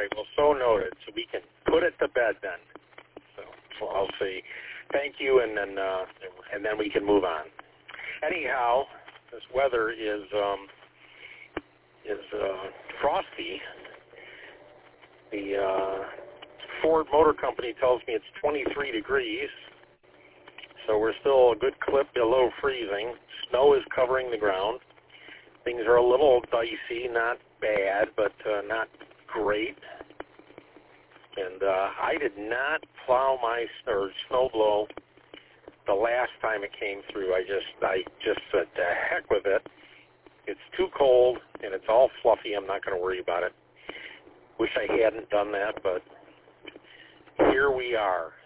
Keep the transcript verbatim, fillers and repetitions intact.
right. Well, so noted. So we can put it to bed then. So, so I'll say thank you, and then uh, and then we can move on. Anyhow, this weather is um, is uh, frosty. The uh, Ford Motor Company tells me it's twenty-three degrees, so we're still a good clip below freezing. Snow is covering the ground. Things are a little dicey, not bad, but uh, not great. And uh, I did not plow my or snow blow the last time it came through. I just I just said, to heck with it. It's too cold, and it's all fluffy. I'm not going to worry about it. Wish I hadn't done that, but here we are.